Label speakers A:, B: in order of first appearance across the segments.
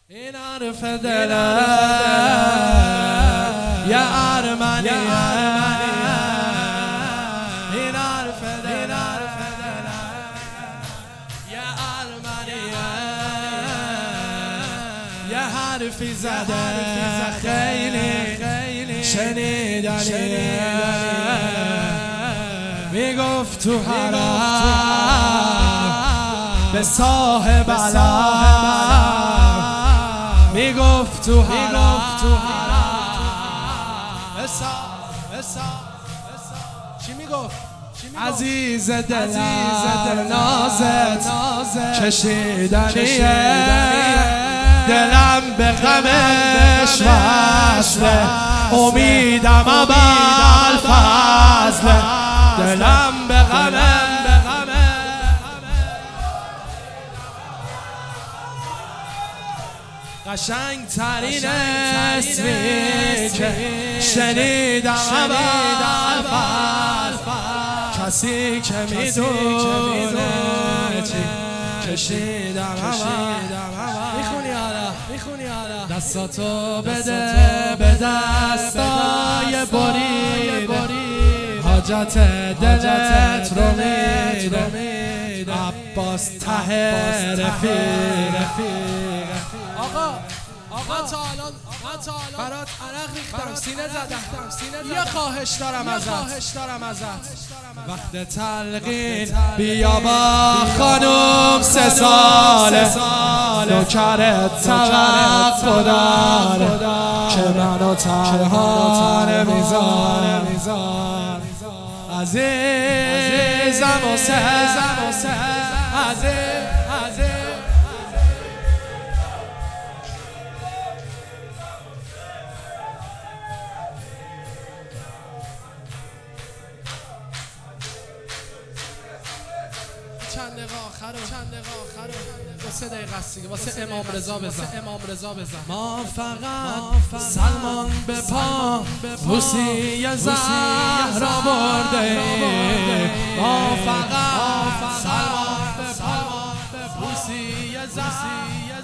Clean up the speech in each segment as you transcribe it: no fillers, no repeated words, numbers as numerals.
A: این حرف دلم یا ارمنیه، این حرف دلم یا ارمنیه، یه حرفی زده خیلی شنیدنیه، میگفت تو حرم به صاحب علم، میگفت تو حرم چی میگفت؟ عزیز دلم نازت کشیدنیه، دلم به غمش وصله، امیدم اول فضله، دلم به غمش قشنگ ترین اسمی که شنیدم اول کسی که میدونه چی کشیدم میخونی حالا دستاتو بده به دستای برید، حاجت دلت رو میدم عباس ته رفیق. آقا من تا الان برات عرق ریختم، سینه زدم، یه خواهش دارم ازت، وقت تلقین بیا با خانوم 3 ساله، نوکرت توقع داره که منو تنها نمیذاره، عزیزم و چند دقیقه آخر واسه دقیقه است دیگه، واسه امام رضا بزن. ما فقط سلمان به پا بوسی زهرا برده، ما فقط سلمان به پا بوسی زهرا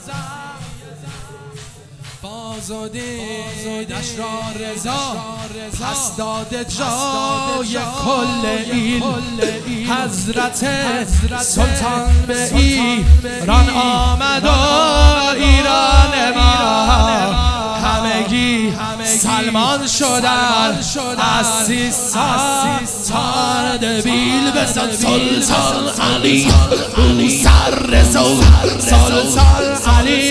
A: باز و دیدش را رضا پس داده جای کل این حضرت سلطان به ایران آمد و ایران ما همگی سلمان شدن، از 30 سال بیل بزن سلطان علی سر رضا، سلطان علی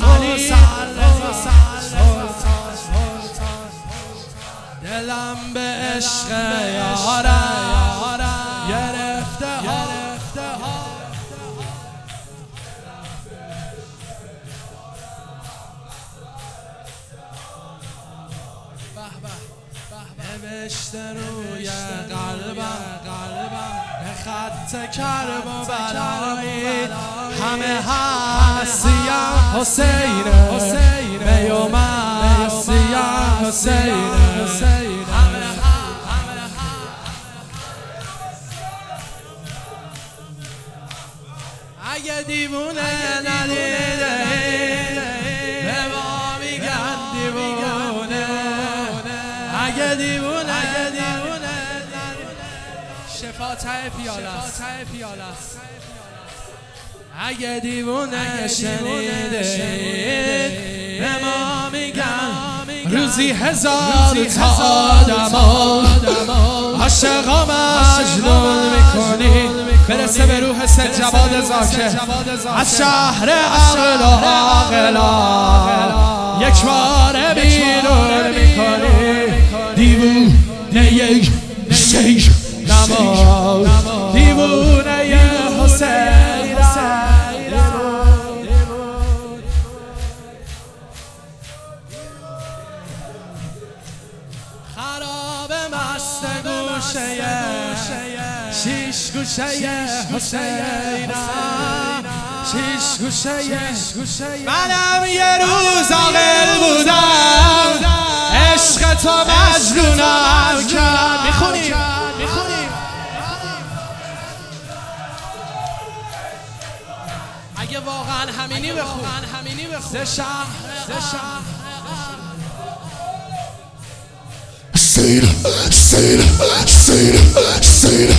A: دلم به عشق یارم گرفته ها، نوشته روی قلبم به خط کرب و بلایی، همه هستیم حسینه میوم هستیم حسینه، اگه دیوونه ندیده به ما میگن دیوونه، اگه دیوونه شفا ته پیاله است، اگه دیوونه شنیده به ما میگن روزی 1000 تا آدم عاشقا مجنون میکنی، برسه به روح سید جواد زاکر از شهر عقل و عاقلا، یک بار بیرون میکنی دیوونه شیخ نماز، دیوونه حسین خراب مست گوشه شیش گوشه حسین، شیش گوشه منم یه روز عاقل بودم، عشق تو مجنونم کرد. میخونیم اگه واقعا همینی بخون زشم
B: Say it, say it, say it,